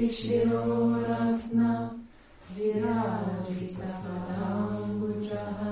Shiroratna Virajita Padambujaha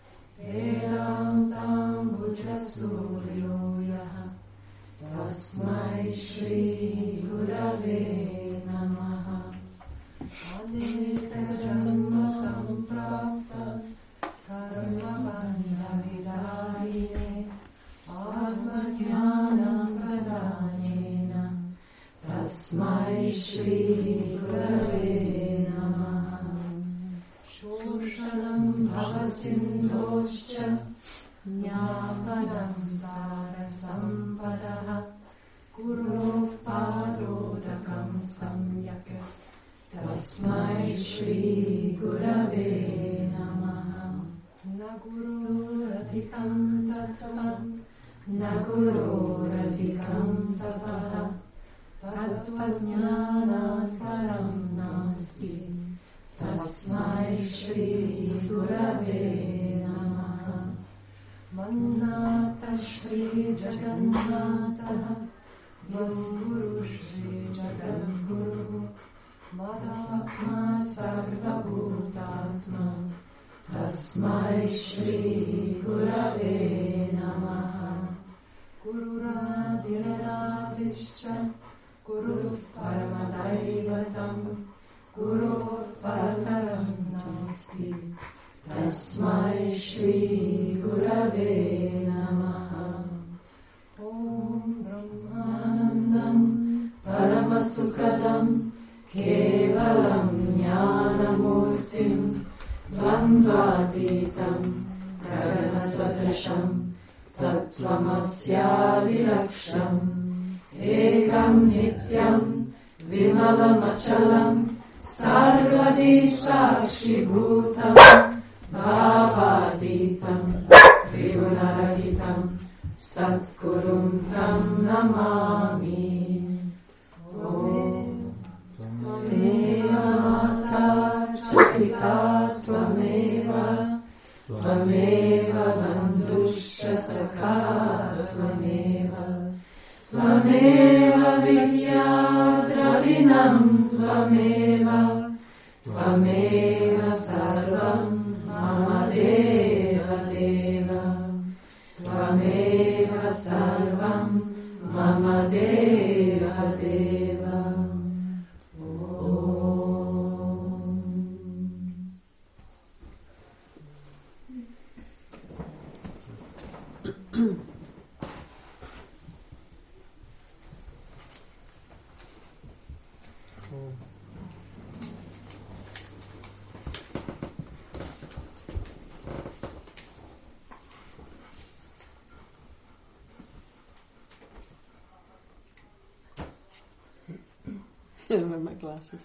Vedantambuja Suryo Yaha Tasmai Shri Gurave Namaha Aneka Janma Samprapta Karma Bandha Vidayine Atma Jnanam Pradhanena Tasmai Shri Gurave Namaha Shoshanam Bhavasindhoscha Jnāpanam Sara Sampadaha Kuro Padodakam Samyaka Tasmai Shri Gurave Namaha Na Gururadhikam Tattvam Na Gururadhikam Tapaha Tattva-jnānāt param nāsti Tasmai Shri Gurave Namaha Mannāta Shri Jagannātaha Yam Guru Shri Jagadguru Madhatma Sarvabhutātma Tasmai Shri Gurave Namaha Gururadirādischa Guru Paramadaivatam Guru Parataram Nasti Tasmai Shri Gurave Namaha Om Brahmanandam Paramasukadam Kevalam Jnanamurtim Dvandvatitam Karanasatrasham Tattvamasya Viraksham Ekam Nityam Vimalamachalam Sarvadi Sakshi Bhutam Bhavaditam Trivunarahitam Satgurum Tam Namami Om Tvameva Mata Chakita Tvameva Tvameva Bandhuscha Sakha Tvameva Tvameva Vidya Dravinam Tvameva Tvameva Sarvam Mama Deva Deva Tvameva Sarvam Mama Deva Deva I wear my glasses.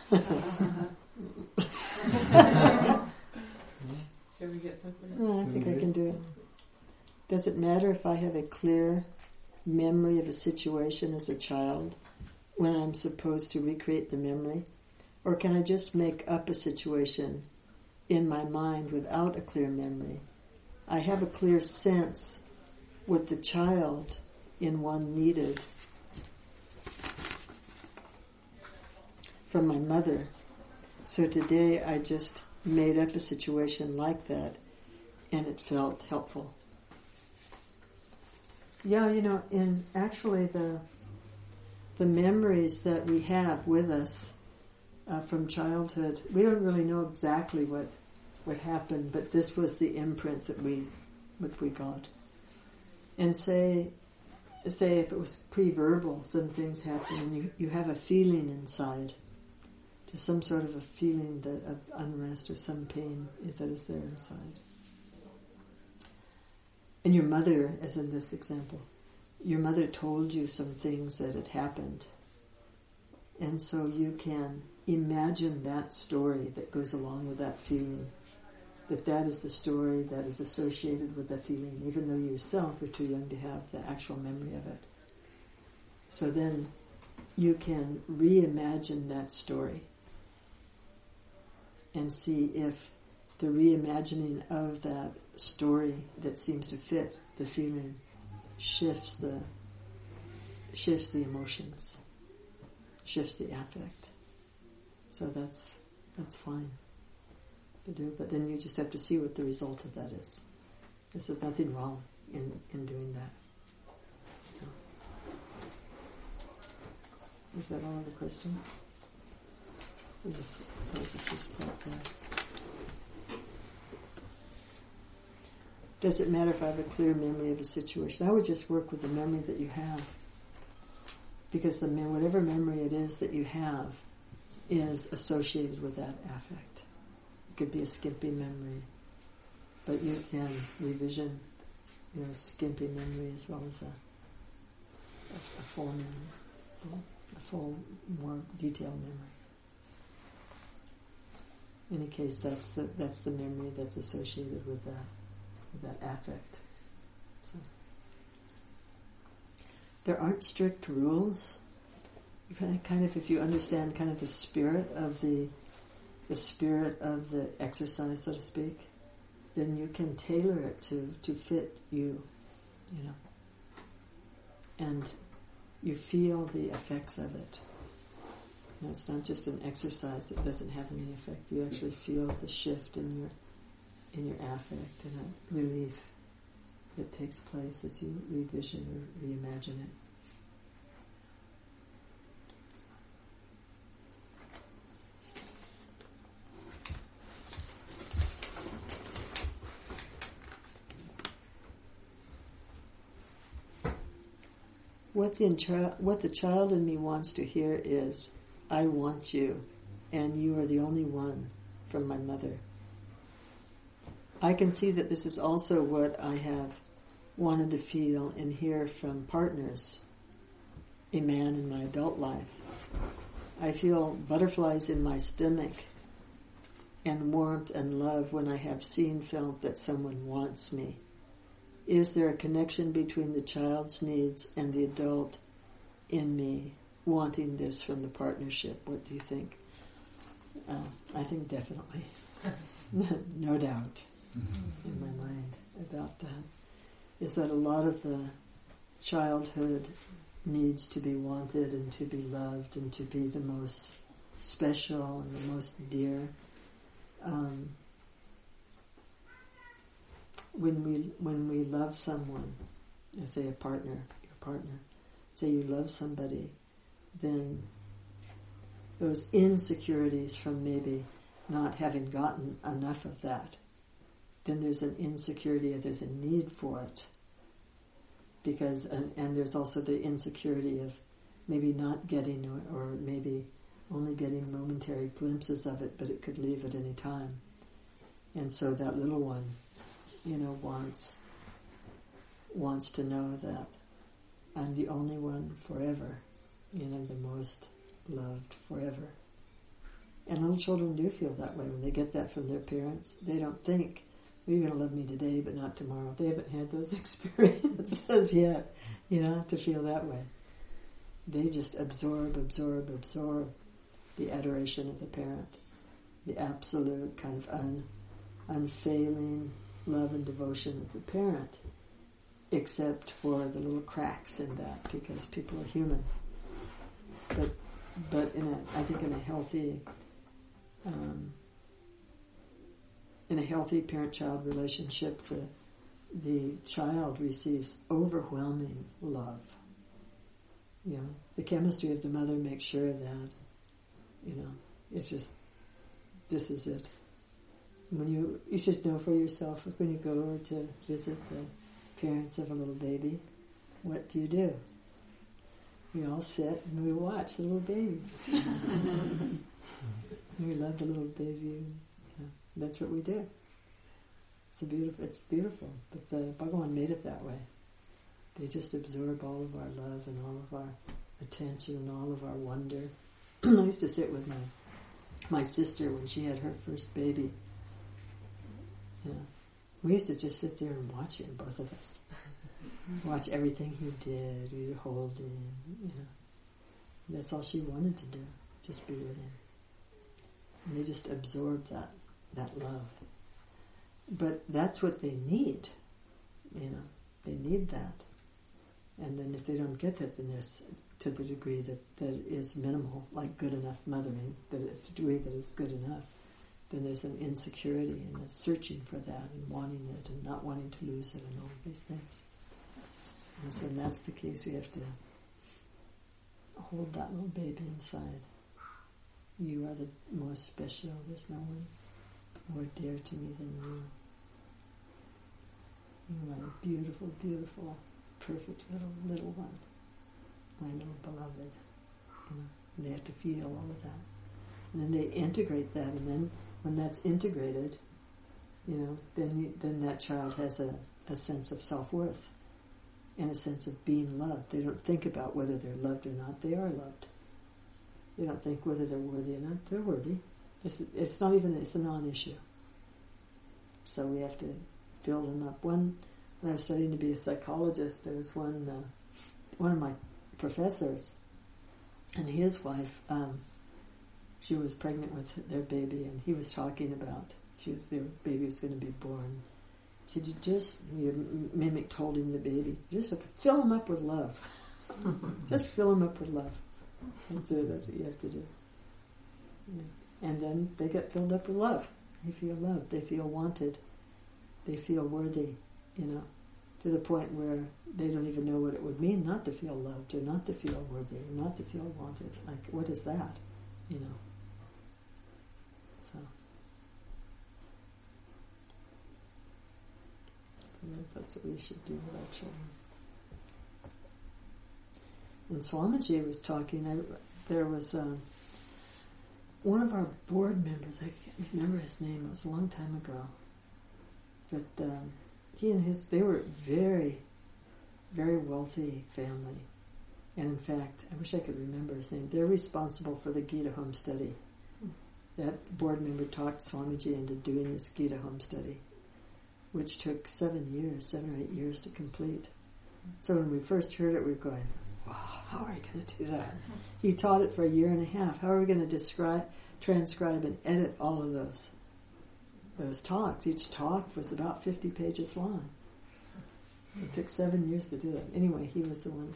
Shall we get something? No, I think I can do it. Does it matter if I have a clear memory of a situation as a child when I'm supposed to recreate the memory? Or can I just make up a situation in my mind without a clear memory? I have a clear sense what the child in one needed from my mother. So today I just made up a situation like that and it felt helpful. Yeah, in actually the memories that we have with us from childhood, we don't really know exactly what happened, but this was the imprint that we got. And say if it was pre-verbal, some things happen and you have a feeling inside, just some sort of a feeling of unrest or some pain that is there inside. And your mother, as in this example, your mother told you some things that had happened. And so you can imagine that story that goes along with that feeling, that is the story that is associated with that feeling, even though you yourself are too young to have the actual memory of it. So then you can reimagine that story and see if the reimagining of that story that seems to fit the feeling shifts the emotions, shifts the affect. So that's fine to do, but then you just have to see what the result of that is. There's nothing wrong in doing that. Is that all of the question? That was the first part there. Does it matter if I have a clear memory of a situation? I would just work with the memory that you have. Because whatever memory it is that you have is associated with that affect. It could be a skimpy memory, but you can revision your skimpy memory as well as a full memory, a full, more detailed memory. In any case, that's the memory that's associated with that affect. So there aren't strict rules. Kind of, if you understand kind of the spirit of the exercise, so to speak, then you can tailor it to fit you, and you feel the effects of it. It's not just an exercise that doesn't have any effect. You actually feel the shift in your affect and a relief that takes place as you revision or reimagine it. What the child in me wants to hear is, I want you, and you are the only one from my mother. I can see that this is also what I have wanted to feel and hear from partners, a man in my adult life. I feel butterflies in my stomach and warmth and love when I have felt that someone wants me. Is there a connection between the child's needs and the adult in me wanting this from the partnership? What do you think? I think definitely. No doubt in my mind about that. Is that a lot of the childhood needs to be wanted and to be loved and to be the most special and the most dear. When we love someone, say your partner, say you love somebody, then those insecurities from maybe not having gotten enough of that, then there's an insecurity, there's a need for it. Because, and there's also the insecurity of maybe not getting or maybe only getting momentary glimpses of it, but it could leave at any time. And so that little one, wants to know that I'm the only one forever, the most loved forever. And little children do feel that way when they get that from their parents. They don't think, you're going to love me today but not tomorrow. They haven't had those experiences yet, to feel that way. They just absorb the adoration of the parent, the absolute kind of unfailing love and devotion of the parent, except for the little cracks in that, because people are human. But I think in a healthy parent-child relationship, the child receives overwhelming love. The chemistry of the mother makes sure that, it's just, this is it. When you should know for yourself, when you go to visit the parents of a little baby, what do? We all sit and we watch the little baby. We love the little baby. That's what we do. It's beautiful. But the Bhagavan made it that way. They just absorb all of our love and all of our attention and all of our wonder. I used to sit with my sister when she had her first baby. We used to just sit there and watch him, both of us. Watch everything he did. We would hold him, That's all she wanted to do, just be with him. And they just absorbed that love. But that's what they need, They need that. And then if they don't get that, then to the degree that is minimal, like good enough mothering, but at the degree that is good enough, then there's an insecurity and a searching for that and wanting it and not wanting to lose it and all of these things. And so when that's the case, we have to hold that little baby inside. You are the most special. There's no one more dear to me than you. You are a beautiful, beautiful, perfect little one. My little beloved. And they have to feel all of that. And then they integrate that, and then when that's integrated, then that child has a sense of self-worth and a sense of being loved. They don't think about whether they're loved or not. They are loved. They don't think whether they're worthy or not. They're worthy. It's a non-issue. So we have to build them up. When I was studying to be a psychologist, there was one of my professors, and his wife, she was pregnant with their baby, and he was talking about their baby was going to be born. He said, you mimicked holding the baby. You just have to fill him up with love. Just fill him up with love. That's what you have to do. Yeah. And then they get filled up with love. They feel loved. They feel wanted. They feel worthy, to the point where they don't even know what it would mean not to feel loved or not to feel worthy or not to feel wanted. Like, what is that? So that's what we should do with our children. And Swamiji was talking, there was one of our board members, I can't remember his name, it was a long time ago, but he and they were very, very wealthy family. And in fact, I wish I could remember his name. They're responsible for the Gita home study. That board member talked Swamiji into doing this Gita home study, which took 7 or 8 years to complete. So when we first heard it, we were going, wow, how are we going to do that? He taught it for 1.5 years. How are we going to transcribe and edit all of those talks? Each talk was about 50 pages long. So it took 7 years to do that. Anyway, he was the one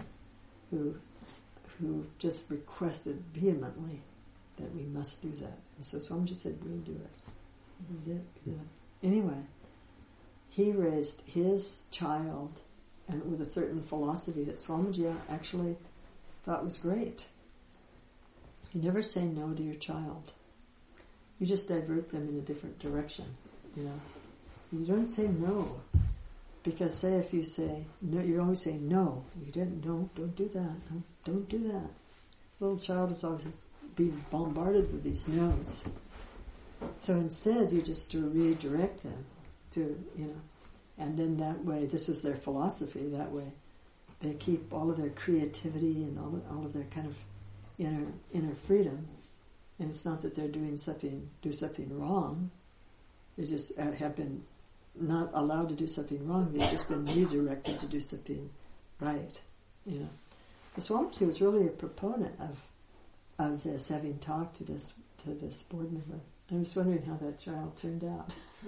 who just requested vehemently that we must do that. And so Swamiji said, we'll do it. We did it. Anyway, he raised his child and with a certain philosophy that Swamiji actually thought was great. You never say no to your child. You just divert them in a different direction, You don't say no. Because say if you say no, you're always saying no. You didn't, don't do that. No, don't do that. Little child is always being bombarded with these no's. So instead you just redirect them to, and then that way, this was their philosophy, that way they keep all of their creativity and all of their kind of inner freedom. And it's not that they're do something wrong. They just have been not allowed to do something wrong. They've just been redirected to do something right. The Swamiji was really a proponent of this, having talked to this board member. I was wondering how that child turned out.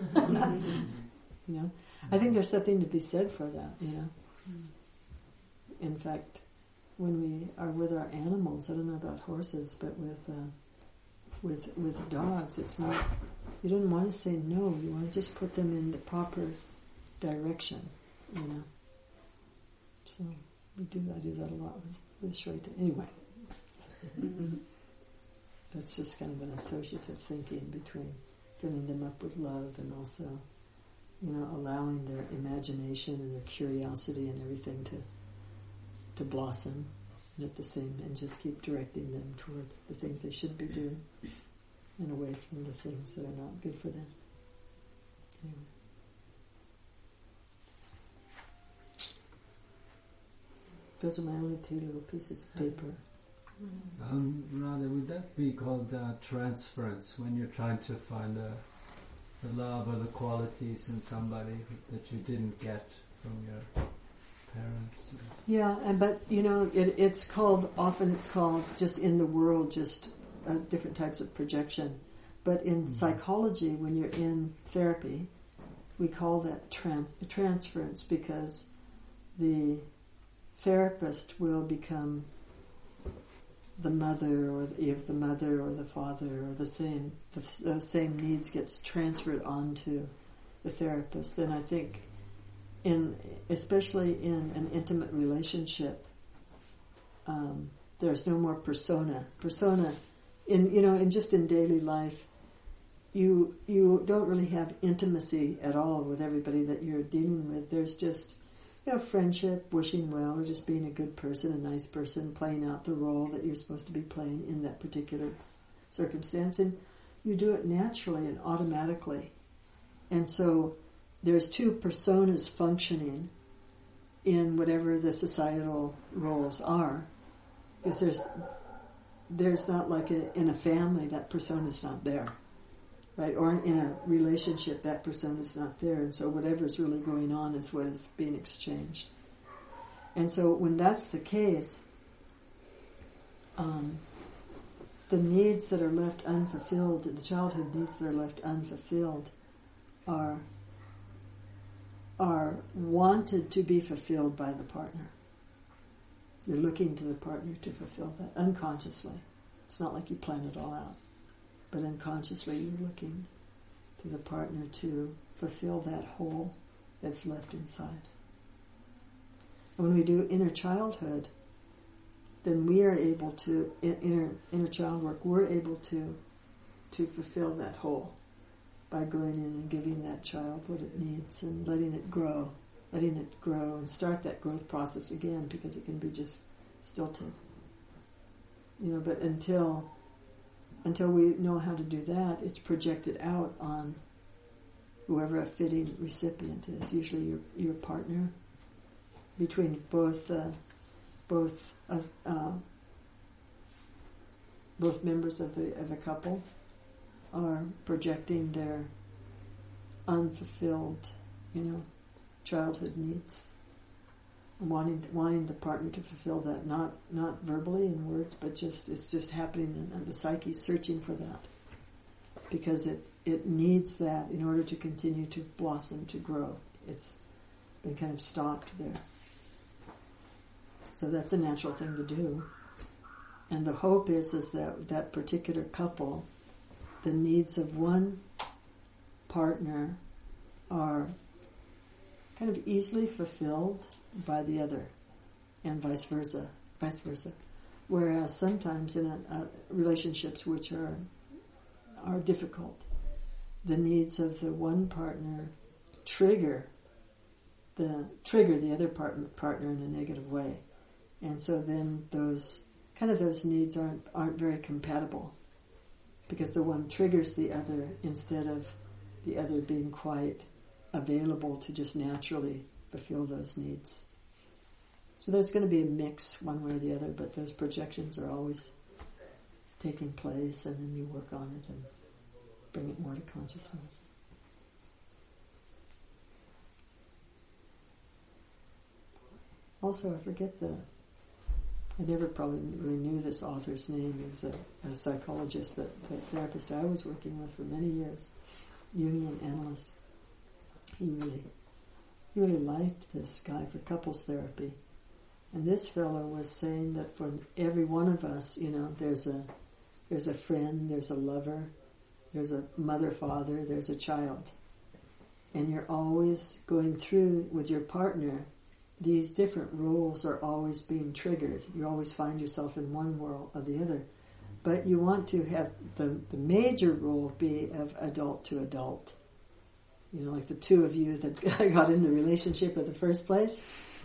I think there's something to be said for that. In fact, when we are with our animals, I don't know about horses, but with dogs, it's not. You don't want to say no. You want to just put them in the proper direction. So I do that a lot with Shweta. Anyway, that's just kind of an associative thinking between filling them up with love and also, allowing their imagination and their curiosity and everything to blossom, and just keep directing them toward the things they should be doing and away from the things that are not good for them. Anyway. Those are my only 2 little pieces of paper. Radha, would that be called transference, when you're trying to find the love or the qualities in somebody that you didn't get from your parents? Yeah, but it's called just in the world, just different types of projection. But in psychology, when you're in therapy, we call that transference, because the therapist will become the mother or if the mother or the father or those same needs gets transferred onto the therapist, then I think especially in an intimate relationship, there's no more persona in just in daily life. You don't really have intimacy at all with everybody that you're dealing with. There's just friendship, wishing well, or just being a good person, a nice person, playing out the role that you're supposed to be playing in that particular circumstance. And you do it naturally and automatically. And so there's two personas functioning in whatever the societal roles are. Because there's not like in a family, that persona's not there. Right? Or in a relationship, that persona's not there. And so whatever's really going on is what is being exchanged. And so when that's the case, the needs that are left unfulfilled, the childhood needs that are left unfulfilled, are wanted to be fulfilled by the partner. You're looking to the partner to fulfill that unconsciously. It's not like you plan it all out. But unconsciously you're looking to the partner to fulfill that hole that's left inside. And when we do inner childhood, then we are able to, inner child work, we're able to fulfill that hole by going in and giving that child what it needs and letting it grow and start that growth process again, because it can be just stilted. But until we know how to do that, it's projected out on whoever a fitting recipient is, usually your partner, between both members of a couple are projecting their unfulfilled, childhood needs, wanting the partner to fulfill that, not verbally in words, but it's just happening, and the psyche's searching for that because it needs that in order to continue to blossom, to grow. It's been kind of stopped there. So that's a natural thing to do. And the hope is that particular couple, the needs of one partner are kind of easily fulfilled by the other, and vice versa. Whereas sometimes in relationships which are difficult, the needs of the one partner trigger the other partner in a negative way, and so then those needs aren't very compatible, because the one triggers the other instead of the other being quite available to just naturally fulfill those needs. So there's going to be a mix one way or the other, but those projections are always taking place, and then you work on it and bring it more to consciousness. Also, I never probably really knew this author's name. He was a psychologist, the therapist I was working with for many years, Jungian analyst. He really liked this guy for couples therapy. And this fellow was saying that for every one of us, there's a friend, there's a lover, there's a mother, father, there's a child. And you're always going through with your partner, these different roles are always being triggered. You always find yourself in one role or the other. But you want to have the major role be of adult to adult. Like the two of you that got in the relationship in the first place.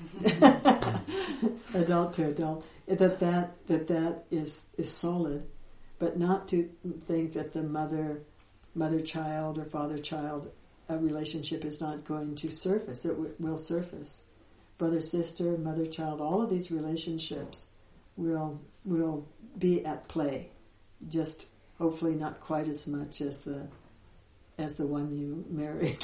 Adult to adult. That is solid. But not to think that the mother-child or father-child relationship is not going to surface. It will surface. Brother-sister, mother-child, all of these relationships will be at play. Just hopefully not quite as much as the one you married.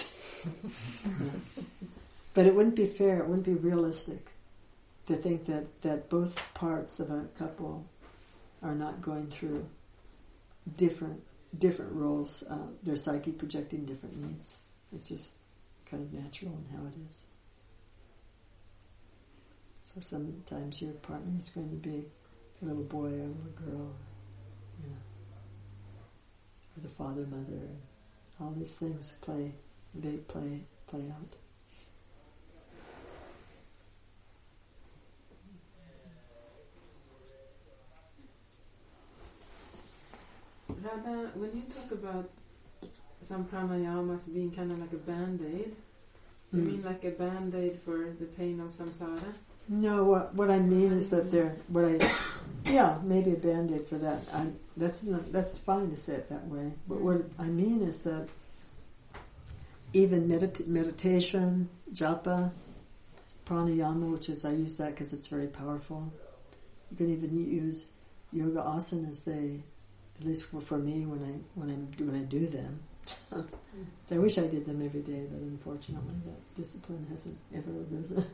But it wouldn't be fair, it wouldn't be realistic to think that both parts of a couple are not going through different roles, their psyche projecting different needs. It's just kind of natural in how it is. So sometimes your partner is going to be a little boy or a little girl, you know, or the father, mother, and all these things play out. Radha, when you talk about some pranayamas being kind of like a band-aid, you mean like a band-aid for the pain of samsara? No, what I mean is that maybe a band-aid for that. That's fine to say it that way. But what I mean is that even meditation, japa, pranayama, which is, I use that because it's very powerful. You can even use yoga asanas. At least for me, when I do them. I wish I did them every day, but unfortunately that discipline hasn't ever arisen.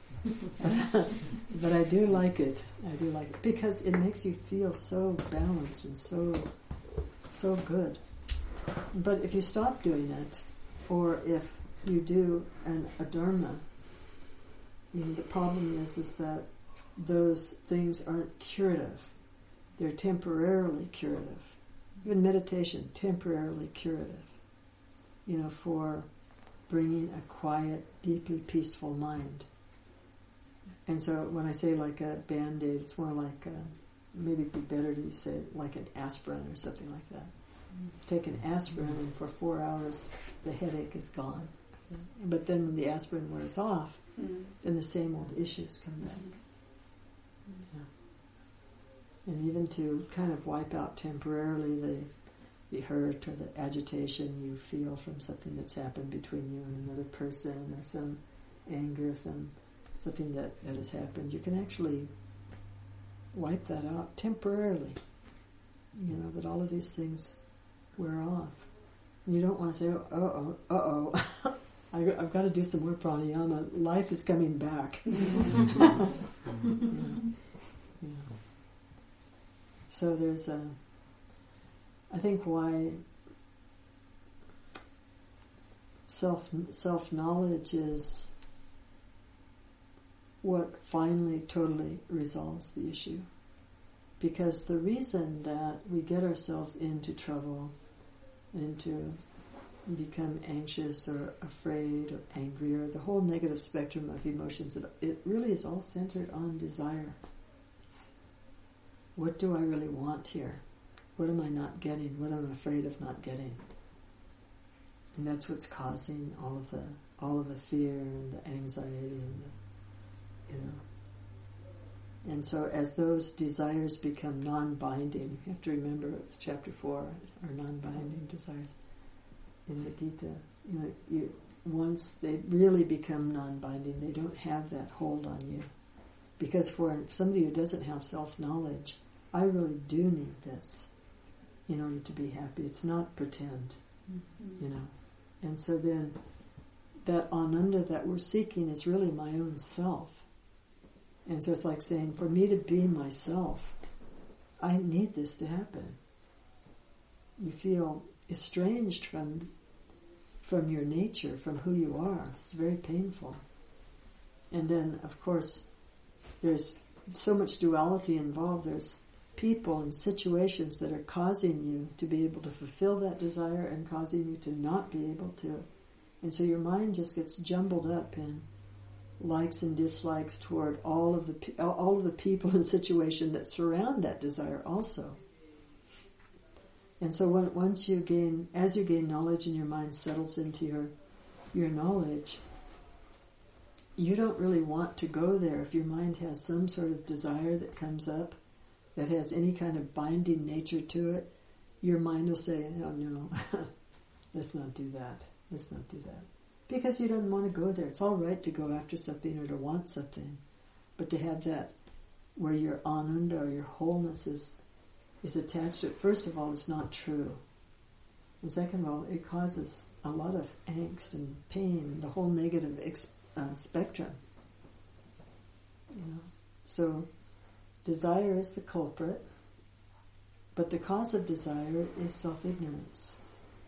But I do like it. Because it makes you feel so balanced and so good. But if you stop doing it, or if you do a dharma, the problem is that those things aren't curative. They're temporarily curative. Even meditation, temporarily curative. For bringing a quiet, deeply peaceful mind. And so when I say like a band-aid, it's more like, maybe it'd be better to say like an aspirin or something like that. Take an aspirin and for 4 hours the headache is gone. But then when the aspirin wears off, then the same old issues come back. Yeah. And even to kind of wipe out temporarily the hurt or the agitation you feel from something that's happened between you and another person, or some anger, something that has happened, you can actually wipe that out temporarily. That all of these things wear off. And you don't want to say, I've got to do some more pranayama. Life is coming back. Yeah. So there's I think why self-knowledge is what finally totally resolves the issue. Because the reason that we get ourselves into trouble and to become anxious or afraid or angry or the whole negative spectrum of emotions, it really is all centered on desire. What do I really want here? What am I not getting? What am I afraid of not getting? And that's what's causing all of the fear and the anxiety and And so as those desires become non-binding, you have to remember it's chapter 4, are non-binding desires in the Gita. Once they really become non-binding, they don't have that hold on you. Because for somebody who doesn't have self-knowledge, I really do need this in order to be happy. It's not pretend, And so then that ananda that we're seeking is really my own self. And so it's like saying, for me to be myself, I need this to happen. You feel estranged from your nature, from who you are. It's very painful. And then, of course, there's so much duality involved. There's people and situations that are causing you to be able to fulfill that desire and causing you to not be able to. And so your mind just gets jumbled up in likes and dislikes toward all of the people and situation that surround that desire also. And so as you gain knowledge and your mind settles into your knowledge, you don't really want to go there. If your mind has some sort of desire that comes up that has any kind of binding nature to it, your mind will say, oh no, let's not do that. Let's not do that. Because you don't want to go there. It's all right to go after something or to want something. But to have that where your ananda or your wholeness is attached to it, first of all, it's not true. And second of all, it causes a lot of angst and pain and the whole negative spectrum. So desire is the culprit, but the cause of desire is self-ignorance.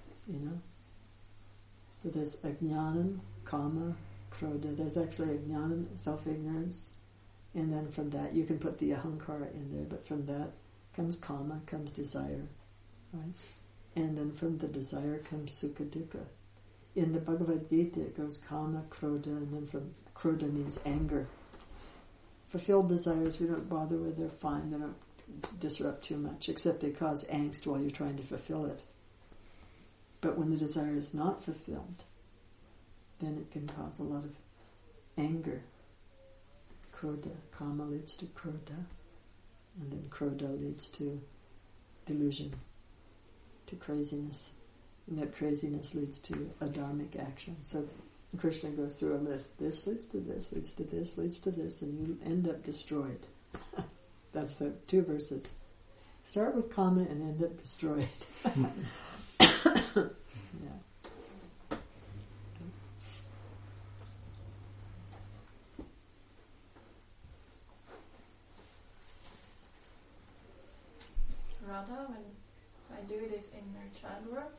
So there's ajnanam, kama, krodha. There's actually ajnanam, self-ignorance, And then from that, you can put the ahankara in there, but from that comes kama, comes desire, right? And then from the desire comes sukha dukkha. In the Bhagavad Gita, it goes kama, krodha, and then from krodha means anger. Fulfilled desires we don't bother with, they're fine, they don't disrupt too much, except they cause angst while you're trying to fulfill it. But when the desire is not fulfilled, then it can cause a lot of anger. Krodha, kama leads to krodha, and then krodha leads to delusion, to craziness. And that craziness leads to adharmic action. So Krishna goes through a list. This leads to this, leads to this, leads to this, and you end up destroyed. That's the 2 verses. Start with kama and end up destroyed. Yeah. Radha, when I do this inner child work,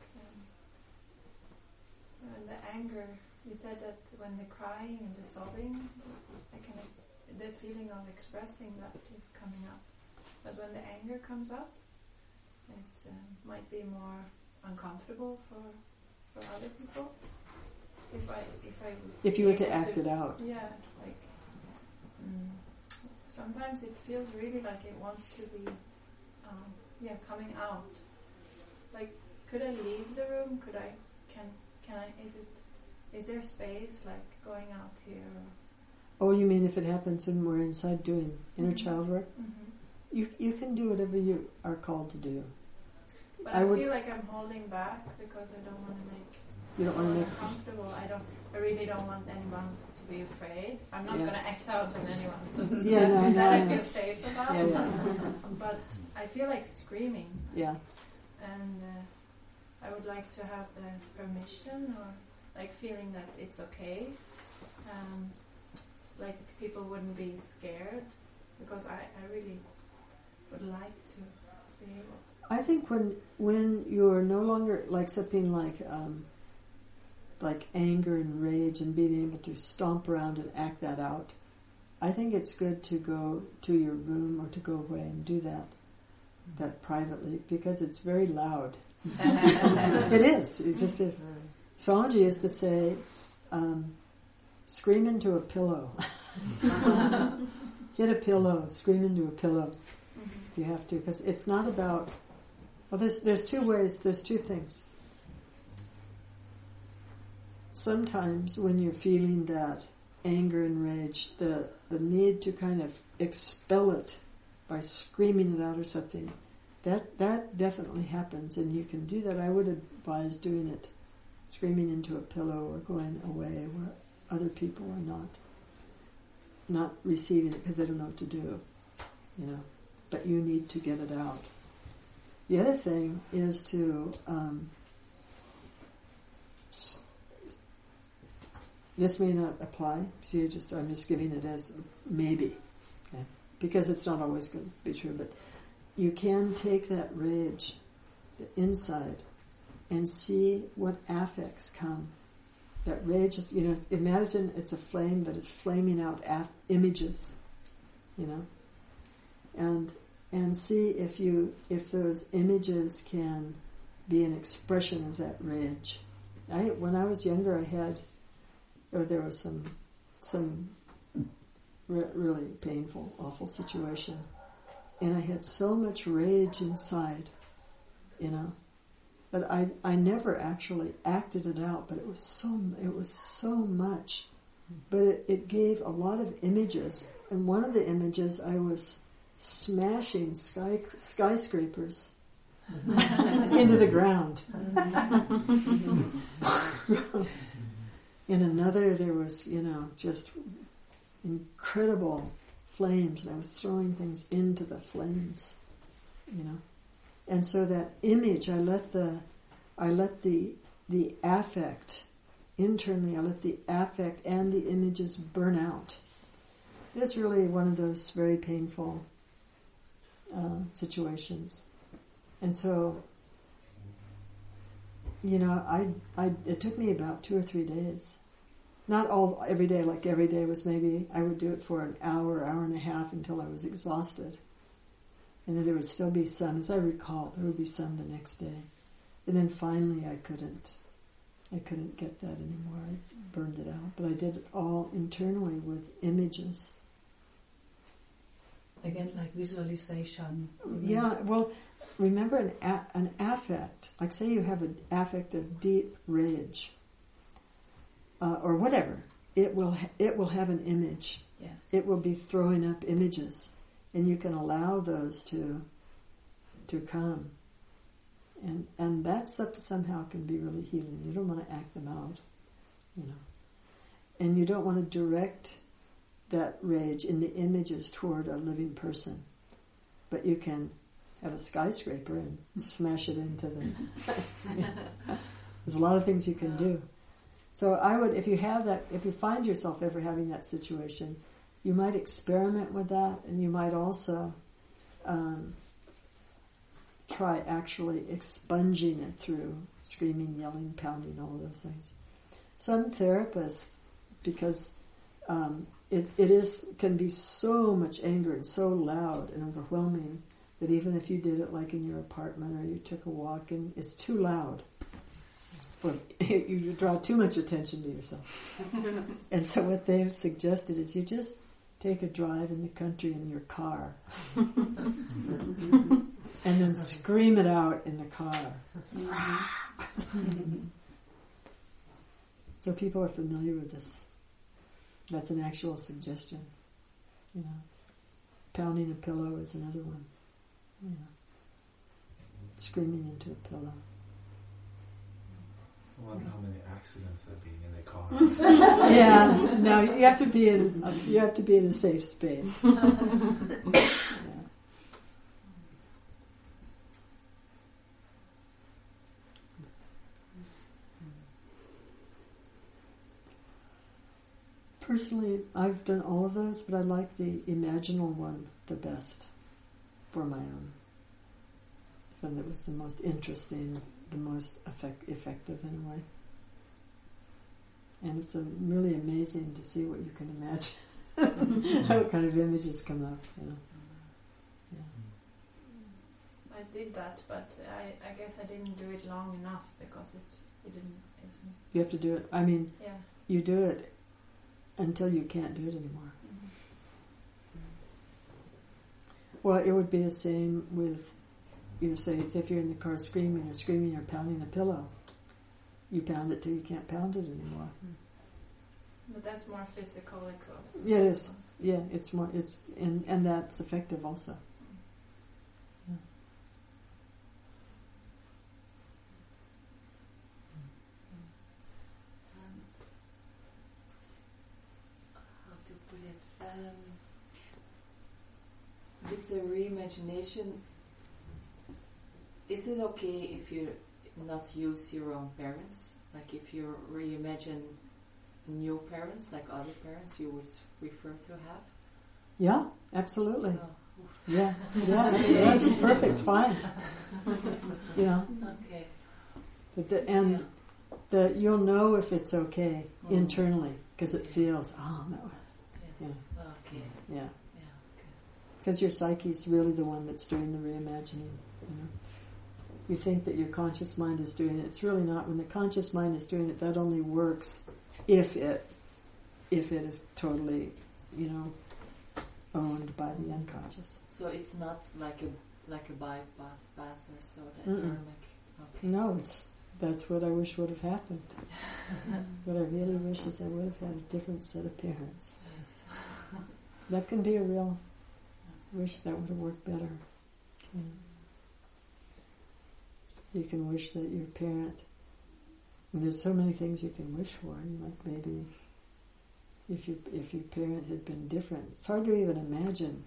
and the anger, you said that when the crying and the sobbing, the feeling of expressing that is coming up. But when the anger comes up, it might be more uncomfortable for other people. If you were to act it out. Yeah, like sometimes it feels really like it wants to be coming out. Like, could I leave the room? Can I, is there space, like, going out here? Oh, you mean if it happens when we're inside doing inner child work? Mm-hmm. You can do whatever you are called to do. But I feel like I'm holding back because I don't want to make you don't want to make uncomfortable. I really don't want anyone to be afraid. I'm not going to act out on anyone, so that I feel safe about. But I feel like screaming. Yeah. And I would like to have the permission, or like feeling that it's okay. Like people wouldn't be scared, because I really would like to be able. I think when you're no longer like something like anger and rage and being able to stomp around and act that out, I think it's good to go to your room or to go away and do that privately, because it's very loud. It is. It just is. Swamiji used to say, scream into a pillow. Hit a pillow, scream into a pillow if you have to, because it's not about... Well, there's 2 ways, there's 2 things. Sometimes when you're feeling that anger and rage, the need to kind of expel it by screaming it out or something, that definitely happens, and you can do that. I would advise doing it, screaming into a pillow or going away where other people are not receiving it because they don't know what to do, but you need to get it out. The other thing is to this may not apply, so I'm just giving it as maybe, okay? Because it's not always going to be true, but you can take that rage inside and see what affects come. That rage is, imagine it's a flame, but it's flaming out images, and see if those images can be an expression of that rage. When I was younger, there was some really painful, awful situation, and I had so much rage inside, but I never actually acted it out. But it was so much, but it gave a lot of images, and one of the images I was smashing skyscrapers into the ground. In another, there was, just incredible flames, and I was throwing things into the flames, And so that image, I let the affect internally, I let the affect and the images burn out. It's really one of those very painful situations, and so it took me about 2 or 3 days. not all every day. Like every day was maybe I would do it for an hour and a half until I was exhausted, and then there would still be some. As I recall, there would be some the next day, and then finally I couldn't get that anymore. I burned it out, but I did it all internally with images. I guess like visualization. Yeah, well, remember an affect. Like say you have an affect of deep rage, or whatever. It will have an image. Yes. It will be throwing up images, and you can allow those to come. And that stuff somehow can be really healing. You don't want to act them out, and you don't want to direct that rage in the images toward a living person, but you can have a skyscraper and smash it into the. There's a lot of things you can do. So I would, if you find yourself ever having that situation, you might experiment with that, and you might also try actually expunging it through screaming, yelling, pounding, all of those things. Some therapists, because it can be so much anger and so loud and overwhelming that even if you did it like in your apartment or you took a walk and it's too loud, you draw too much attention to yourself. And so what they've suggested is you just take a drive in the country in your car and then scream it out in the car. So people are familiar with this. That's an actual suggestion. Pounding a pillow is another one. Screaming into a pillow. I wonder how many accidents there have been in the car. Yeah, no, you have to be in a safe space. Yeah. Personally, I've done all of those, but I like the imaginal one the best for my own. I found it was the most interesting, the most effective in a way. And it's really amazing to see what you can imagine. What kind of images come up, Yeah. I did that, but I guess I didn't do it long enough because it didn't. You have to do it. I mean, Yeah. you do it until you can't do it anymore. Well, it would be the same with, say, if you're in the car screaming or pounding a pillow. You pound it till you can't pound it anymore. But that's more physical exhaustion. Yeah, it is. Yeah, it's more. And that's effective also. Yeah. How to put it? With the reimagination, is it okay if you not use your own parents? Like if you reimagine new parents, like other parents you would prefer to have? Yeah, absolutely. Oh. Yeah, that's perfect, fine. Okay. But you'll know if it's okay internally because it feels, no. Yes. Yeah. Okay. Yeah. Yeah. Okay. Because your psyche's really the one that's doing the reimagining. You think that your conscious mind is doing it. It's really not. When the conscious mind is doing it, that only works if it is totally, owned by the unconscious. So it's not like a bypass or so that you're like, okay. No, that's what I wish would have happened. What I really wish is I would have had a different set of parents. Yes. That can be a real wish that would have worked better. You can wish that your parent, and there's so many things you can wish for, like maybe if your parent had been different. It's hard to even imagine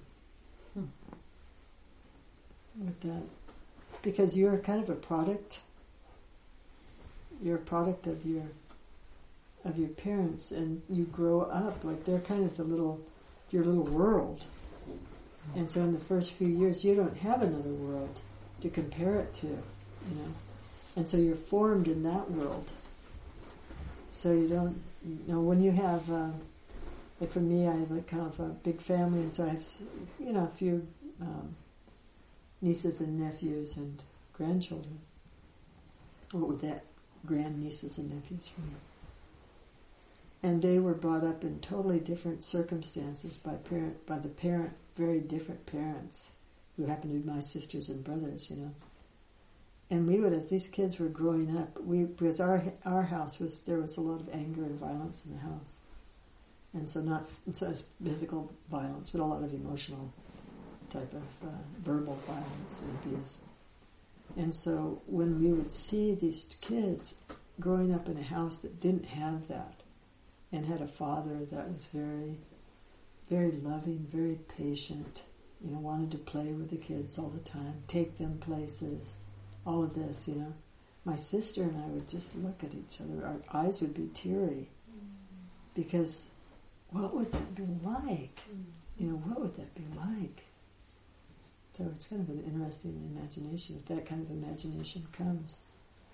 with that. Because you're kind of a product. You're a product of your parents, and you grow up like they're kind of your little world. And so in the first few years, you don't have another world to compare it to, And so you're formed in that world. So you when you have, like for me, I have a kind of a big family, and so I have, a few nieces and nephews and grandchildren. What would that grandnieces and nephews for me? And they were brought up in totally different circumstances by very different parents who happened to be my sisters and brothers, And we would, as these kids were growing up, because our house there was a lot of anger and violence in the house. And so not as physical violence, but a lot of emotional type of verbal violence and abuse. And so when we would see these kids growing up in a house that didn't have that, and had a father that was very, very loving, very patient, wanted to play with the kids all the time, take them places, all of this, My sister and I would just look at each other. Our eyes would be teary. Because what would that be like? What would that be like? So it's kind of an interesting imagination. If that kind of imagination comes,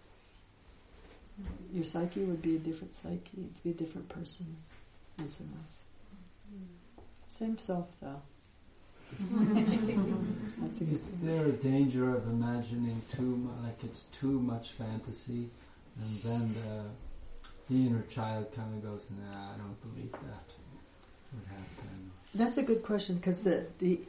your psyche would be a different psyche. It'd be a different person in some ways. Same self, though. Is there a danger of imagining too much, like it's too much fantasy, and then the inner child kind of goes, "Nah, I don't believe that would happen"? That's a good question, because the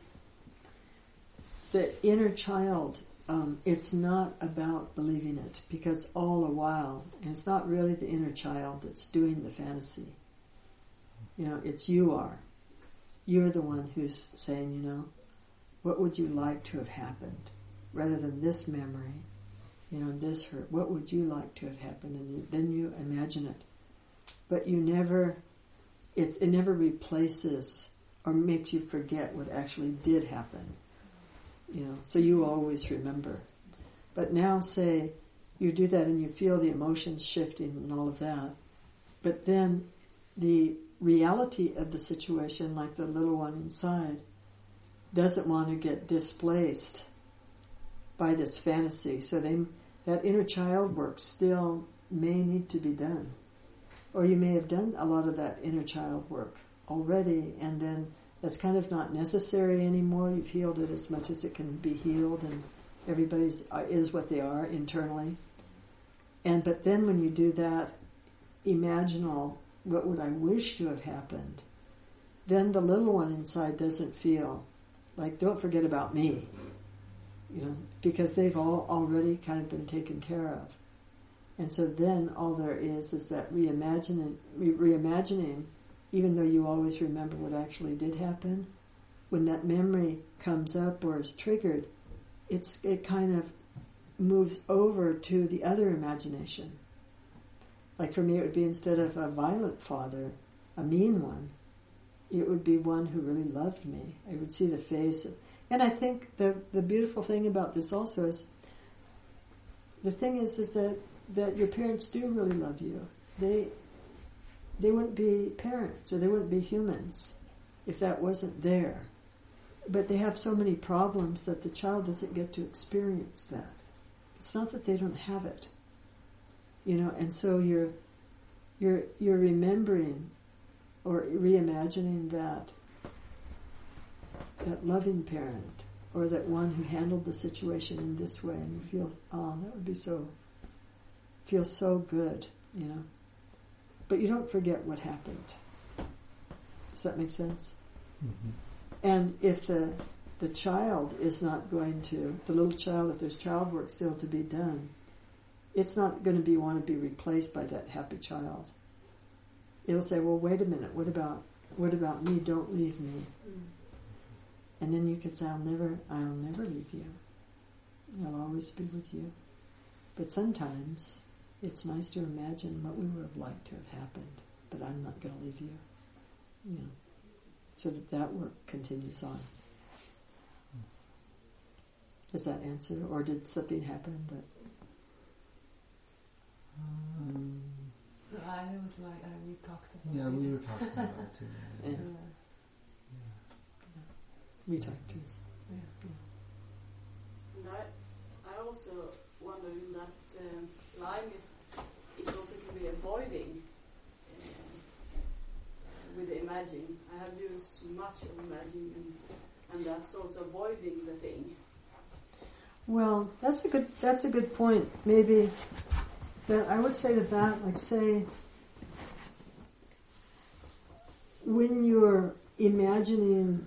inner child, it's not about believing it, because all the while, and it's not really the inner child that's doing the fantasy. It's you are. You're the one who's saying, what would you like to have happened? Rather than this memory, this hurt. What would you like to have happened? And then you imagine it. But it never replaces or makes you forget what actually did happen. So you always remember. But now say you do that and you feel the emotions shifting and all of that. But then the reality of the situation, like the little one inside, doesn't want to get displaced by this fantasy. So that inner child work still may need to be done. Or you may have done a lot of that inner child work already, and then that's kind of not necessary anymore. You've healed it as much as it can be healed, and everybody's is what they are internally. But then when you do that imaginal, what would I wish to have happened? Then the little one inside doesn't feel like, don't forget about me, because they've all already kind of been taken care of. And so then all there is that reimagining, even though you always remember what actually did happen, when that memory comes up or is triggered, it kind of moves over to the other imagination. Like for me, it would be, instead of a violent father, a mean one, it would be one who really loved me. I would see the face. And I think the beautiful thing about this also is, the thing is that your parents do really love you. They wouldn't be parents, or they wouldn't be humans if that wasn't there. But they have so many problems that the child doesn't get to experience that. It's not that they don't have it. And so you're remembering or reimagining that loving parent, or that one who handled the situation in this way, and you feel, that would be feel so good, But you don't forget what happened. Does that make sense? Mm-hmm. And if the child is not going to, the little child, if there's child work still to be done, it's not going to want to be replaced by that happy child. It'll say, well, wait a minute, what about me? Don't leave me. And then you could say, I'll never leave you. I'll always be with you. But sometimes it's nice to imagine what we would have liked to have happened, but I'm not going to leave you. So that work continues on. Does that answer? Or did something happen that... I was like, we talked about it. Yeah, we were talking about it. Yeah. We talked to us. And I also wonder in that line if it also can be avoiding imagine. I have used much of imagine, and that's also avoiding the thing. Well, that's a good point. Maybe that I would say to that, like say, when you're imagining,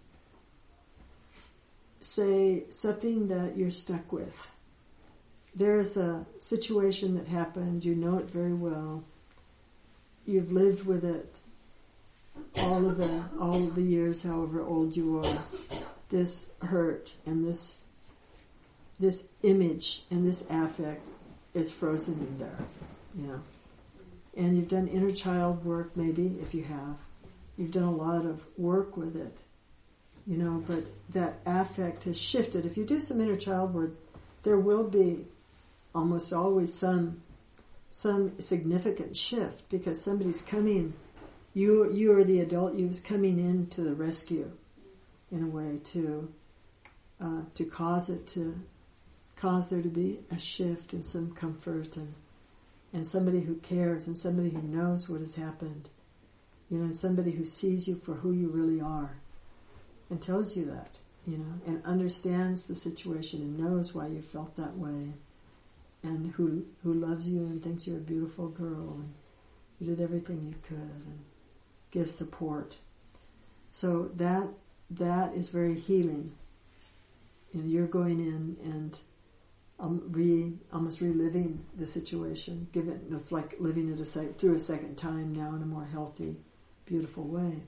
say, something that you're stuck with, there's a situation that happened, you know it very well, you've lived with it all of the years, however old you are, this hurt and this image and this affect is frozen in there, you know. And you've done inner child work, maybe, if you have. You've done a lot of work with it, you know, but that affect has shifted. If you do some inner child work, there will be almost always some significant shift, because somebody's coming, you are the adult you's coming in to the rescue, in a way, to cause there to be a shift and some comfort and somebody who cares and somebody who knows what has happened, you know, and somebody who sees you for who you really are and tells you that, you know, and understands the situation and knows why you felt that way, and who loves you and thinks you're a beautiful girl and you did everything you could and gives support. So that is very healing. And you're going in and almost reliving the situation. It's like living it through a second time now in a more healthy, beautiful way.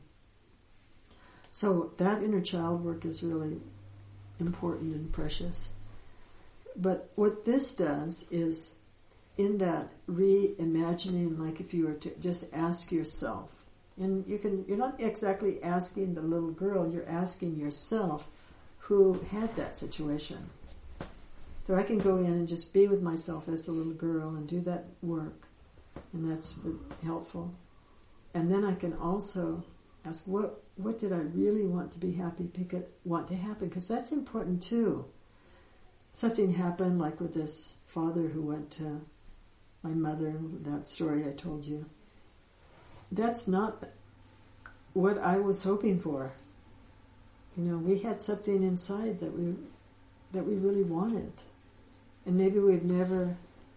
So that inner child work is really important and precious. But what this does is, in that reimagining, like if you were to just ask yourself, and you're not exactly asking the little girl, you're asking yourself who had that situation. So I can go in and just be with myself as the little girl and do that work, and that's helpful. And then I can also ask, what did I really want to be happy, want to happen? Because that's important too. Something happened, like with this father who went to my mother, that story I told you. That's not what I was hoping for. You know, we had something inside that we really wanted. And maybe we've never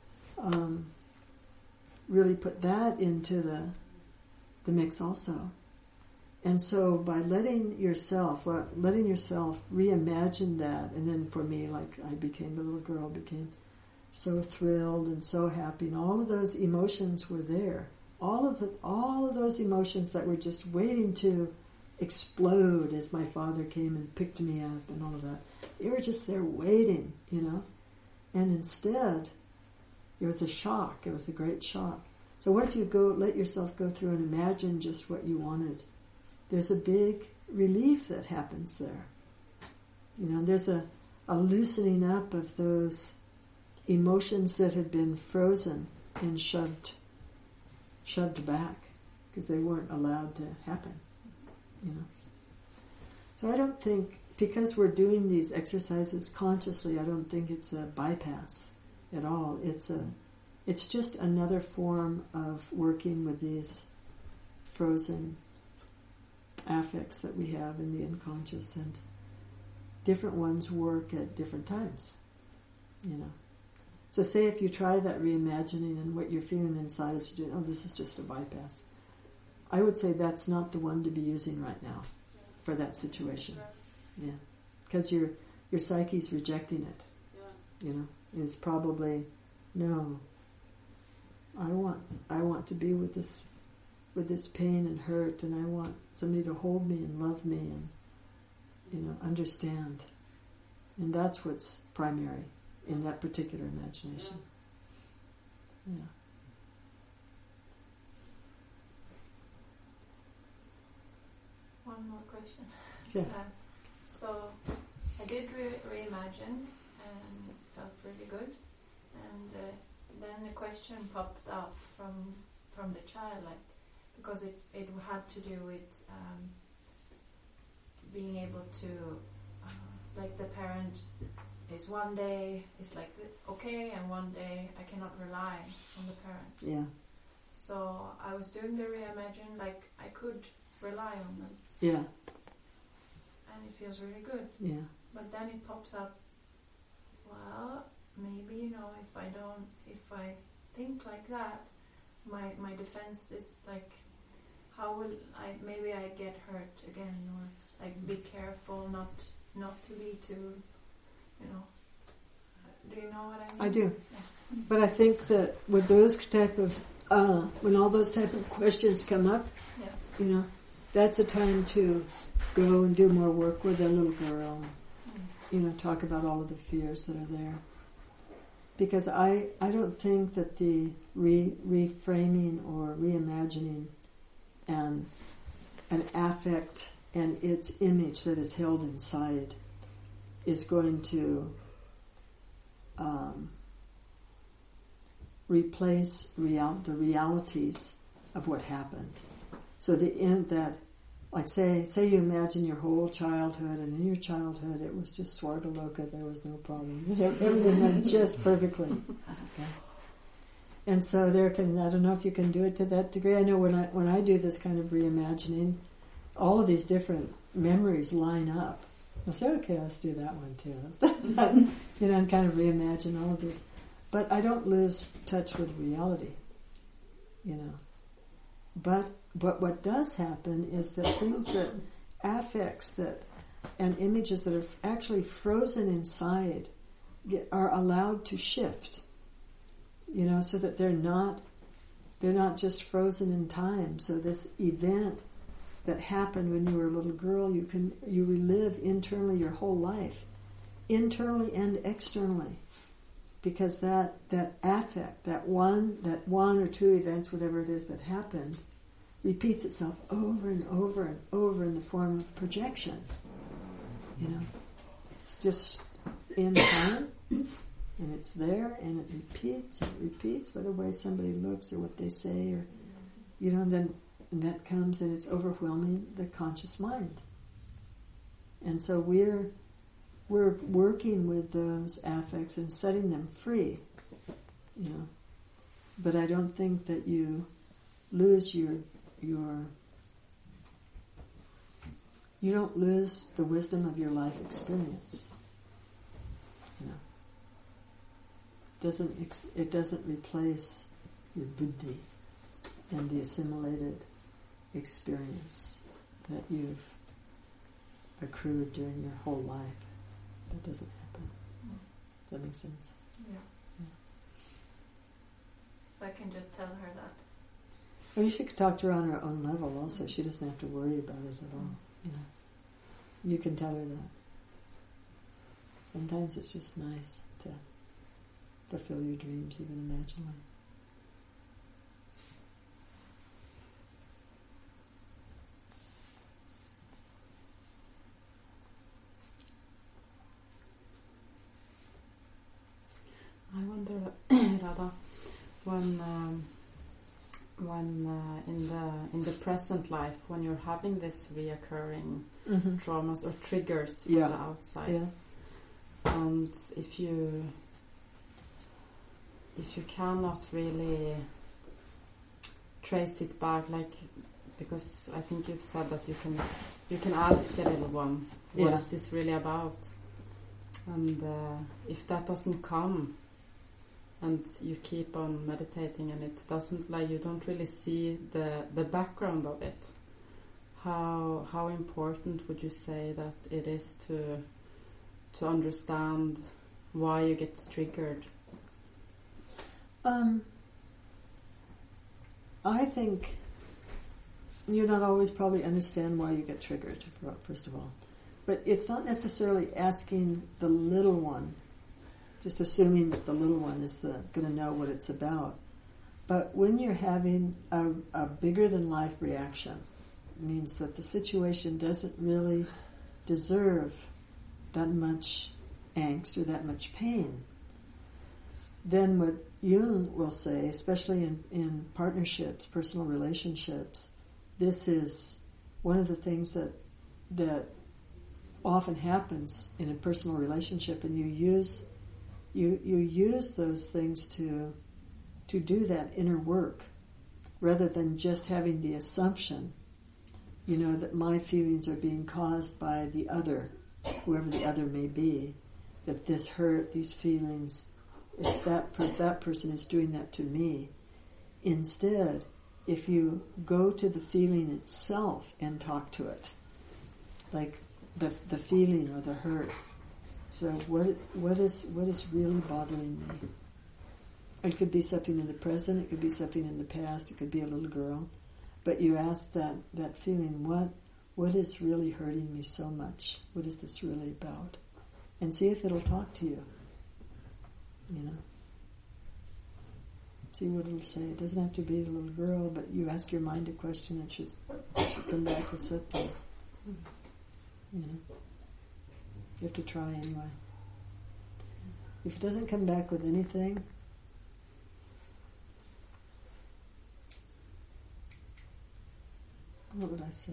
really put that into the mix also. And so by letting yourself reimagine that, and then for me, like I became the little girl, became so thrilled and so happy, and all of those emotions were there. All of those emotions that were just waiting to explode as my father came and picked me up and all of that. They were just there waiting, you know. And instead, it was a shock. It was a great shock. So what if you let yourself go through and imagine just what you wanted? There's a big relief that happens there. You know, there's a loosening up of those emotions that had been frozen and shoved back because they weren't allowed to happen. You know. So I don't think, because we're doing these exercises consciously, I don't think it's a bypass at all. It's just another form of working with these frozen affects that we have in the unconscious, and different ones work at different times, you know. So say if you try that reimagining and what you're feeling inside is you're doing, this is just a bypass. I would say that's not the one to be using right now for that situation. Yeah. Because your psyche's rejecting it. You know, it's probably, no, I want to be with this pain and hurt, and I want somebody to hold me and love me and, you know, understand. And that's what's primary in that particular imagination. Yeah. One more question. Yeah. So I did reimagine and felt really good, and then a question popped up from the child, like, because it had to do with being able to, like, the parent is one day it's like okay, and one day I cannot rely on the parent. Yeah. So I was doing the reimagine, like I could rely on them. Yeah. And it feels really good. Yeah. But then it pops up, well, maybe, if I think like that, my defense is like, how will maybe I get hurt again, or like be careful not to be too, do you know what I mean? I do. Yeah. But I think that with those type of, when all those type of questions come up, Yeah. That's a time to go and do more work with a little girl. Talk about all of the fears that are there. Because I don't think that the reframing or reimagining and an affect and its image that is held inside is going to replace the realities of what happened. So the end that, like say you imagine your whole childhood, and in your childhood it was just Swargaloka, there was no problem. Everything went just perfectly. Okay. And so I don't know if you can do it to that degree. I know when I do this kind of reimagining, all of these different memories line up. I'll say, okay, let's do that one too. And kind of reimagine all of these. But I don't lose touch with reality, But what does happen is that things that affects that and images that are actually frozen inside are allowed to shift, so that they're not just frozen in time. So this event that happened when you were a little girl, you relive internally your whole life, internally and externally, because that affect, that one or two events, whatever it is that happened, repeats itself over and over and over in the form of projection. It's just in time, and it's there, and it repeats by the way somebody looks or what they say, or and that comes and it's overwhelming the conscious mind. And so we're working with those affects and setting them free, But I don't think that you lose you don't lose the wisdom of your life experience. It doesn't replace your buddhi and the assimilated experience that you've accrued during your whole life. That doesn't happen. Does that make sense? Yeah. So I can just tell her that. Well, you should talk to her on her own level also. She doesn't have to worry about it at all. You can tell her that. Sometimes it's just nice to fulfill your dreams, even imaginally. I wonder, Radha, when in the present life, when you're having this reoccurring traumas or triggers from the outside, and if you cannot really trace it back, because I think you've said that you can ask the little one, what is this really about? And if that doesn't come, and you keep on meditating and it doesn't, you don't really see the background of it, how important would you say that it is to understand why you get triggered? I think you not always probably understand why you get triggered, first of all. But it's not necessarily asking the little one, just assuming that the little one is going to know what it's about. But when you're having a bigger than life reaction, it means that the situation doesn't really deserve that much angst or that much pain. Then what Jung will say, especially in partnerships, personal relationships, this is one of the things that often happens in a personal relationship, and you use those things to do that inner work, rather than just having the assumption you know, that my feelings are being caused by the other, whoever the other may be, that this hurt, these feelings, if that person is doing that to me. Instead, if you go to the feeling itself and talk to it, like the feeling or the hurt. So what is really bothering me? It could be something in the present, it could be something in the past, it could be a little girl. But you ask that feeling, what is really hurting me so much? What is this really about? And see if it'll talk to you. You know? See what it'll say. It doesn't have to be the little girl, but you ask your mind a question, it should come back with something. You know? You have to try anyway. If it doesn't come back with anything, what would I say?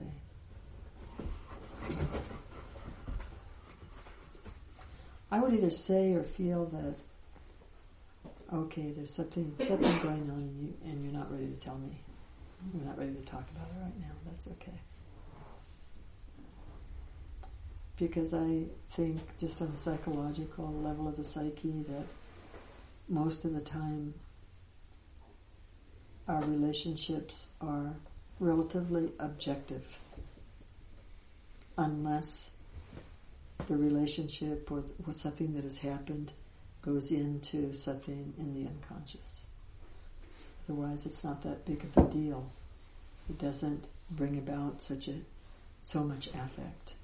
I would either say or feel that, okay, there's something going on in you, and you're not ready to tell me. You're not ready to talk about it right now. That's okay. Because I think, just on the psychological level of the psyche, that most of the time our relationships are relatively objective, unless the relationship or with something that has happened goes into something in the unconscious. Otherwise, it's not that big of a deal. It doesn't bring about so much affect.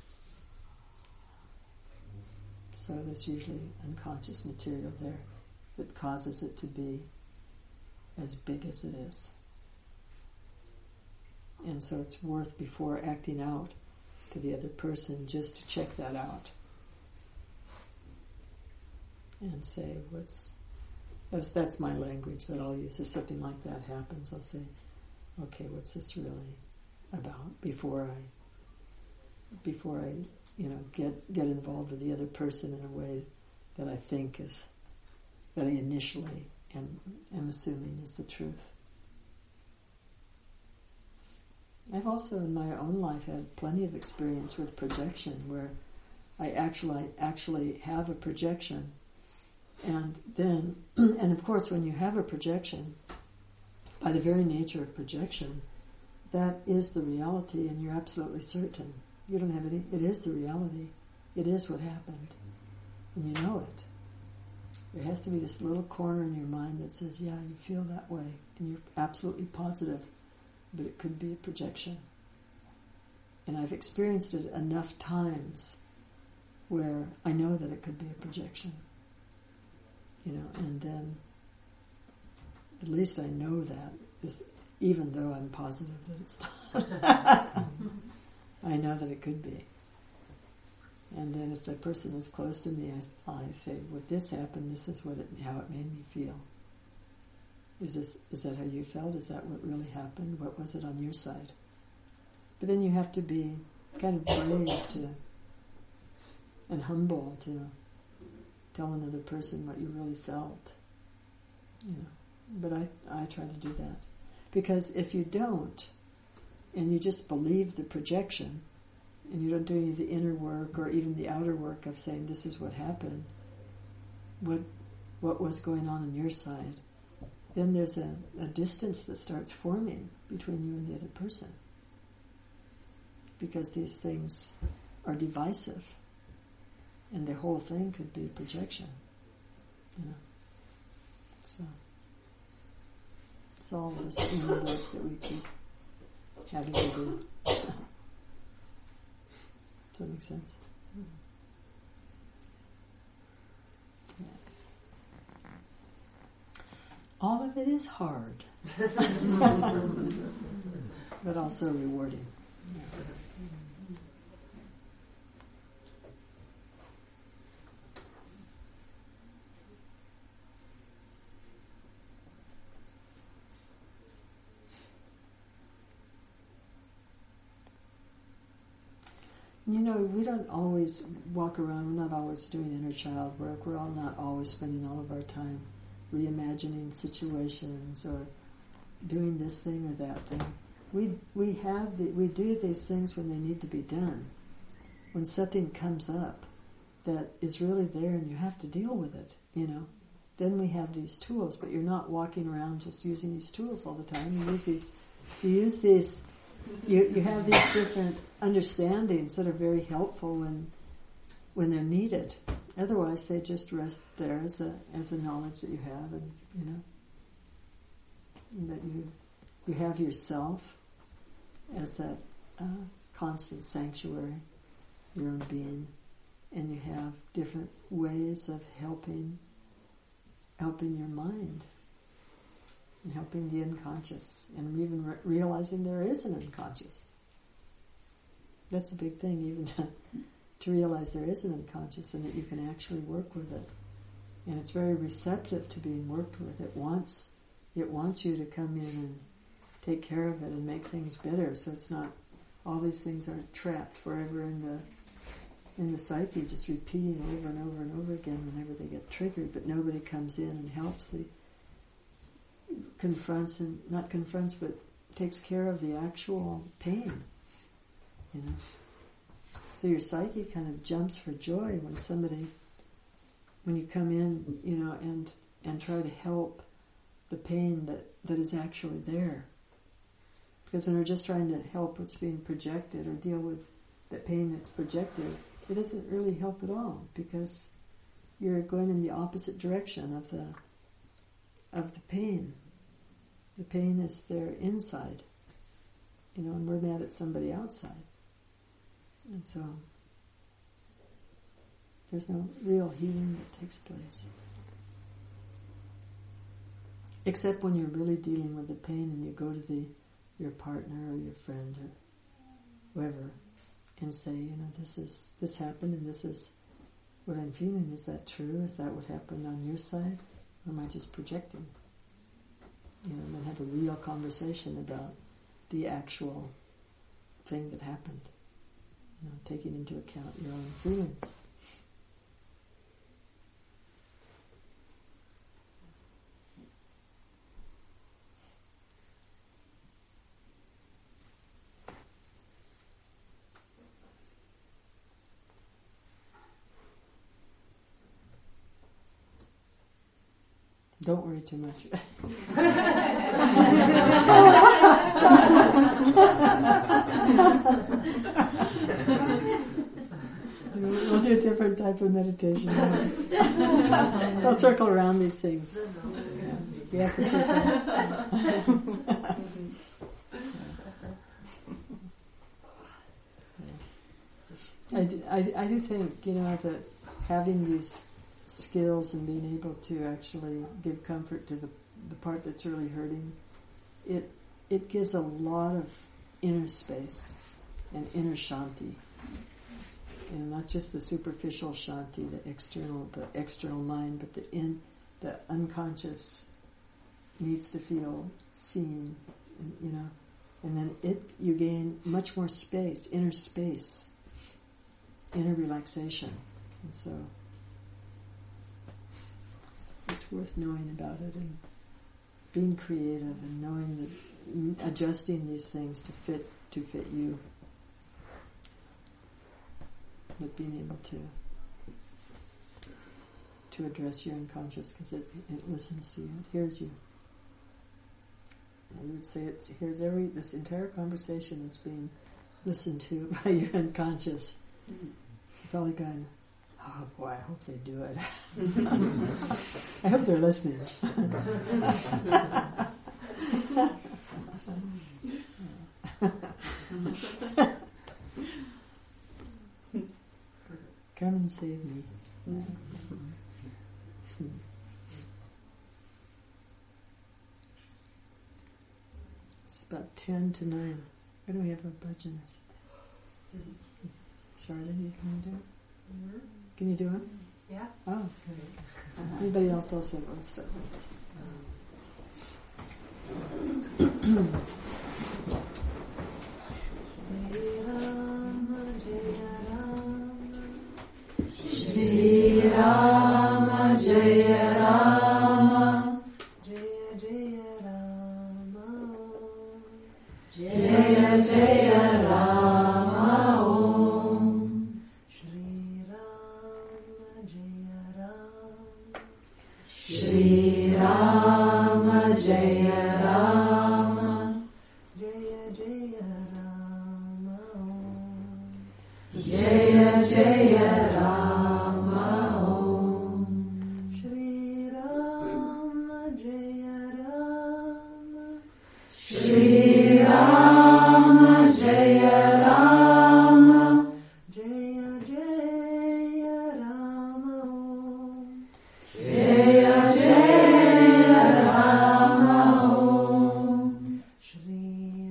So there's usually unconscious material there that causes it to be as big as it is. And so it's worth, before acting out to the other person, just to check that out. And say, that's my language that I'll use. If something like that happens, I'll say, okay, what's this really about? Before I get involved with the other person in a way that I think is, that I initially am assuming is the truth. I've also in my own life had plenty of experience with projection, where I actually have a projection, and then, and of course when you have a projection, by the very nature of projection, that is the reality, and you're absolutely certain. You don't have any, it is the reality. It is what happened. And you know it. There has to be this little corner in your mind that says, yeah, you feel that way, and you're absolutely positive, but it could be a projection. And I've experienced it enough times where I know that it could be a projection. You know, and then at least I know that, even though I'm positive that it's not. I know that it could be. And then if the person is close to me, I say, when this happened, this is how it made me feel. Is that how you felt? Is that what really happened? What was it on your side? But then you have to be kind of brave and humble to tell another person what you really felt. You know. But I try to do that. Because if you don't, and you just believe the projection, and you don't do any of the inner work or even the outer work of saying this is what happened, what was going on your side, then there's a distance that starts forming between you and the other person. Because these things are divisive, and the whole thing could be a projection. You know. So it's all this inner work that we keep having to do. Does that make sense? Yeah. All of it is hard, but also rewarding. Yeah. You know, we don't always walk around, we're not always doing inner child work, we're all not always spending all of our time reimagining situations or doing this thing or that thing. We do these things when they need to be done. When something comes up that is really there and you have to deal with it, then we have these tools. But you're not walking around just using these tools all the time. You have these different understandings that are very helpful when they're needed. Otherwise, they just rest there as a knowledge that you have, and that you have yourself as that constant sanctuary, your own being, and you have different ways of helping your mind and helping the unconscious, and even realizing there is an unconscious. That's a big thing, even to realize there is an unconscious and that you can actually work with it. And it's very receptive to being worked with. It wants you to come in and take care of it and make things better, so it's not, all these things aren't trapped forever in the psyche, just repeating over and over and over again whenever they get triggered, but nobody comes in and helps not confronts, but takes care of the actual pain, So your psyche kind of jumps for joy when you come in, and try to help the pain that is actually there. Because when we're just trying to help what's being projected or deal with the pain that's projected, it doesn't really help at all, because you're going in the opposite direction of the pain. The pain is there inside, and we're mad at somebody outside. And so there's no real healing that takes place. Except when you're really dealing with the pain and you go to your partner or your friend or whoever and say, this happened and this is what I'm feeling. Is that true? Is that what happened on your side? Or am I just projecting? And then have a real conversation about the actual thing that happened. Taking into account your own feelings. Don't worry too much. We'll do a different type of meditation. I'll circle around these things. We have to circle. I do think, that having these skills and being able to actually give comfort to the part that's really hurting, it gives a lot of inner space and inner shanti. Not just the superficial shanti, the external mind, but the unconscious needs to feel seen, and then you gain much more space, inner relaxation, and so it's worth knowing about it and being creative and knowing that adjusting these things to fit you, but being able to address your unconscious, because it listens to you, it hears you. I would say this entire conversation is being listened to by your unconscious. You're probably going, oh boy, I hope they do it. I hope they're listening. Come and save me. It's about 10 to 9. Why do we have our bhajan or something? Charlotte, you can do it? Can you do it? Yeah. Oh, good. Anybody else also want to start with this? Shri Rama Jaya Rama, Jaya Jaya Rama, Jaya Jaya Rama Om. Shri Rama Jaya Rama. Jaya Jaya Rama Om. Jaya Jaya Rama Om. Shri Rama Jaya Rama. Shri Rama Jaya Rama. Jaya Jaya Rama Om. Jaya Jaya Rama Om. Shri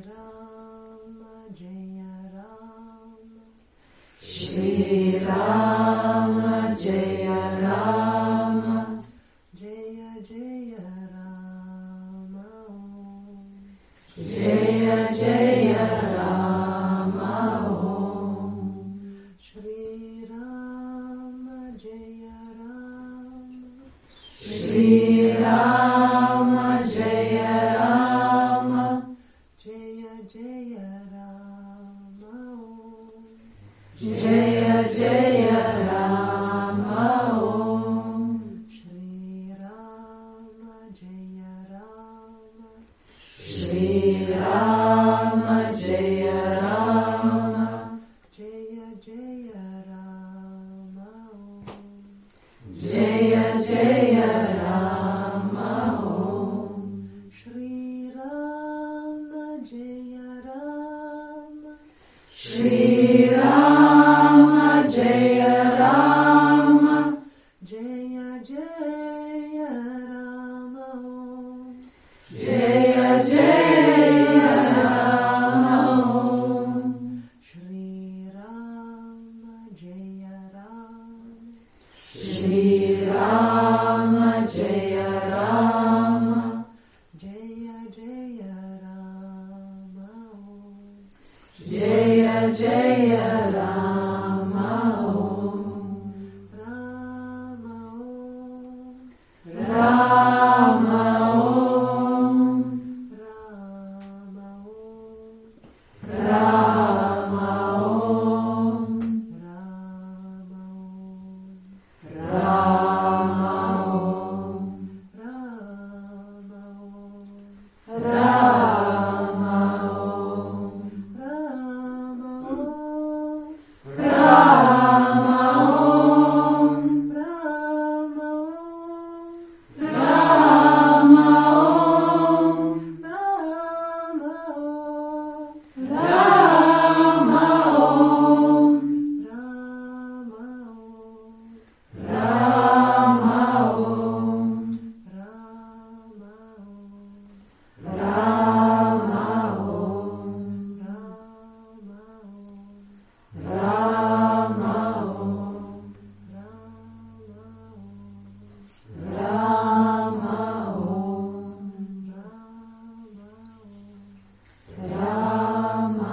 Rama Jaya Rama. Shri Rama Jaya Rama. Jaya Jaya Rama Om. Jaya Jaya Rama Om. Shri Rama Jaya Rama. Shri Rama Jaya Rama. Jaya Jaya Rama Om. Jaya Jaya Rama Om. Shri Rama Jaya Rama. Shri Rama Jaya Rama. Jaya Jaya Rama Om. Jaya Jaya Rama Om. Shri Rama Jaya Rama. Shri Rama Jaya Rama. Jaya Jaya Rama Om. Jaya Jaya Rama Om. Shri Rama Jaya Rama. Shri Rama Jaya Rama. Jaya Jaya Rama Om. Jaya Jaya Rama Om. Rama Om. Rama Om. Rama Om. Rama Om. Rama Om. Rama Om. Rama Om. Rama Om. Rama Om. Rama Om. Rama Om. Rama Om. Rama Om. Rama Om. Rama Om. Rama Om. Rama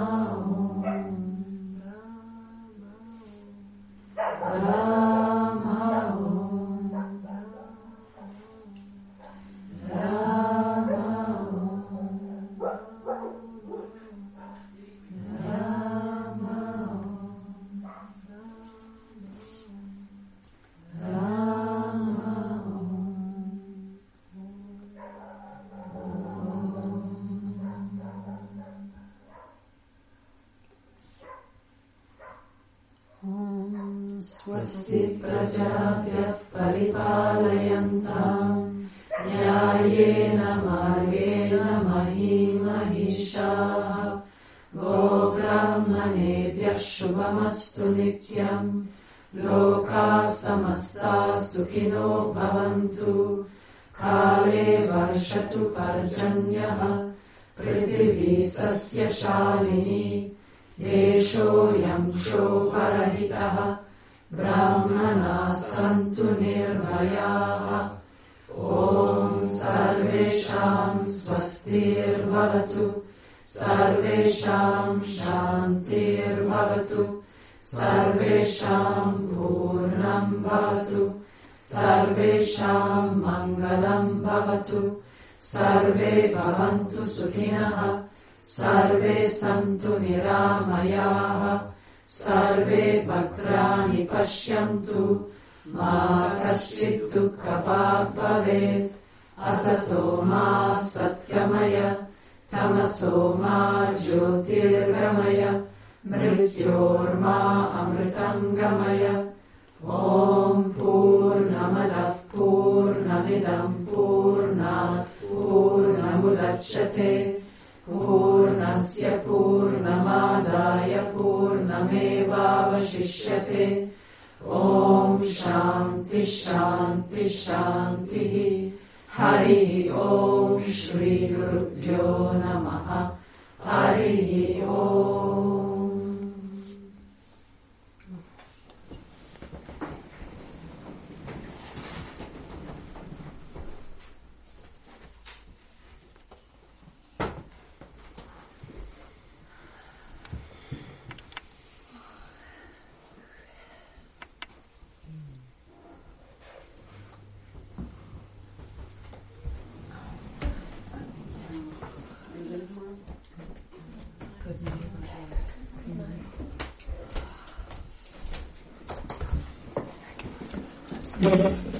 Swasti Prajabhyah Paripalayantām Nyāyena Margena Mahi Mahishaः Go Brahmanebhyah Shubhamastu Nityam Lokā Samastā Sukhino Bhavantu Kāle Varshatu Parjanyah Prithivī Sasya Shalini Deshoyam Shoparahitah Brahmana Santu Nirvayaha Om Sarvesham Swastir Bhavatu Sarvesham Shantir Bhavatu Sarvesham Purnam Bhavatu Sarvesham Mangalam Bhavatu Sarve Bhavantu Sukhinah सर्वे सन्तु निरामयाः सर्वे भद्राणि पश्यन्तु मा कश्चित् दुःखभाग् भवेत् असतो मा सत्गमय तमसो मा ज्योतिर्गमय मृत्योर्मा अमृतम् गमय ॐ पूर्णमदः पूर्णमिदम् पूर्णात् पूर्णमुदच्यते पूर्णस्य पूर्णमादाय पूर्णमेवावशिष्यते ॐ शान्ति शान्ति शान्तिः हरिः ॐ श्रीगुरुभ्यो नमः हरिः ॐ Good night.